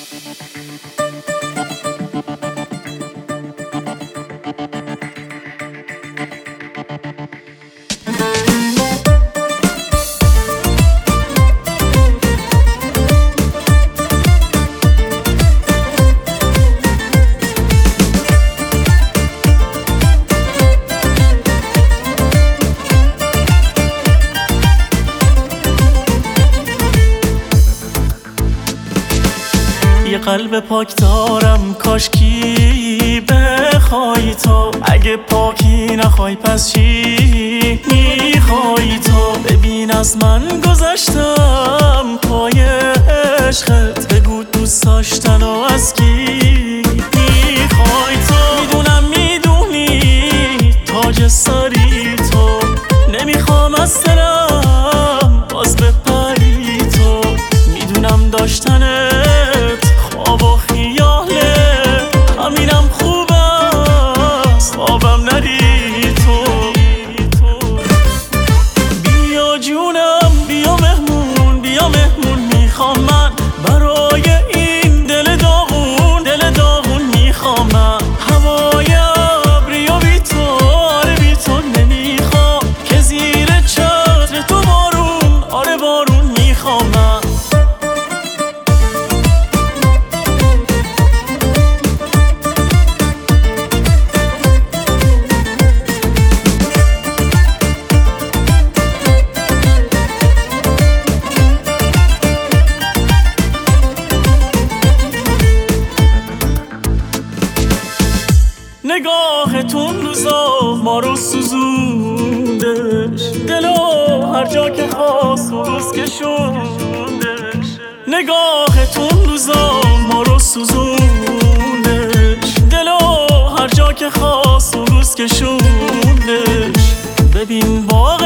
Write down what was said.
یه قلب پاک دارم، کاشکی بخوای تو. اگه پاکی نخوای پس چی میخوای تو؟ ببین از من گذشتم پای عشقت، بگو دوست داشتن و از کی میخوای تو؟ میدونم میدونی تاج سری تو، نمیخوام از دلم باز بپری تو. میدونم داشتنت خواب و خیاله، همینم خوب است خوابم ندی تو. بیا جونم بیا مهمون، بیا مهمون میخوام من، برای این دل داغون میخوام من. هوای ابری و بی تو، آره بی تو نمیخوام، که زیر چتر تو بارون، آره بارون میخوام من. نگاهتون روزا ما رو سوزوندش، دلو هر جا که خواست و روز کشوندش. نگاهتون روزا ما رو سوزوندش، دلو هر جا که خواست و روز کشوندش. ببین با